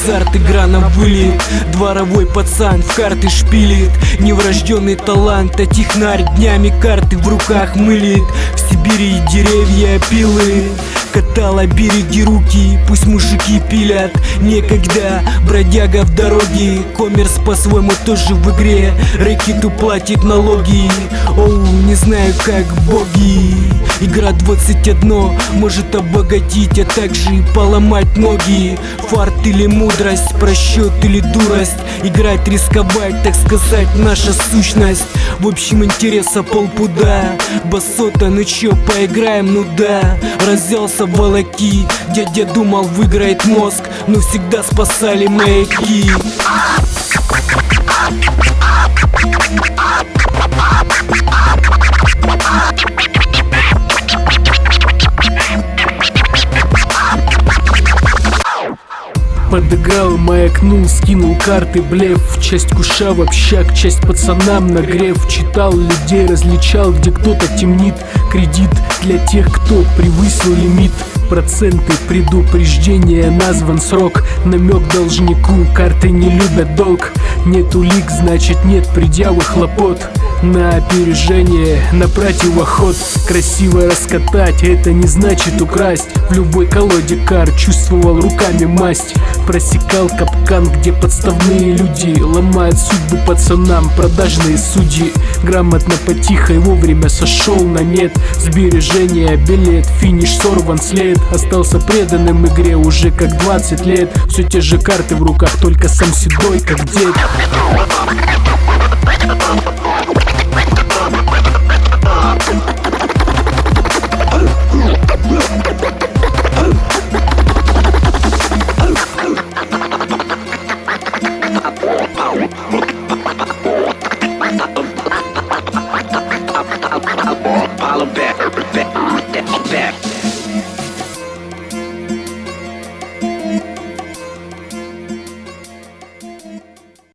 азарт, игра на вылет. Дворовой пацан в карты шпилит. Неврожденный талант, а технарь днями карты в руках мылит. В Сибири деревья пилы, катала, береги руки, пусть мужики пилят. Некогда бродяга в дороге, коммерс по-своему тоже в игре. Рэкету платит налоги, оу, не знаю как боги. Игра 21 может обогатить, а также и поломать ноги. Фарт или мудрость, просчет или дурость. Играть, рисковать, так сказать, наша сущность. В общем, интереса полпуда. Басота, ну чё, поиграем, ну да. Разделся волоки, дядя думал выиграет мозг, но всегда спасали маяки. Подыграл, маякнул, скинул карты, блеф. Часть куша в общак, часть пацанам нагрев. Читал людей, различал, где кто-то темнит. Кредит для тех, кто превысил лимит. Проценты, предупреждения, назван срок. Намек должнику, карты не любят долг. Нет улик, значит нет предела хлопот. На опережение, на противоход. Красиво раскатать, это не значит украсть. В любой колоде карт чувствовал руками масть. Просекал капкан, где подставные люди ломают судьбу пацанам, продажные судьи. Грамотно, потихо и вовремя сошел на нет. Сбережения, билет, финиш, сорван след. Остался преданным игре уже как 20 лет. Все те же карты в руках, только сам седой как дед. Wow.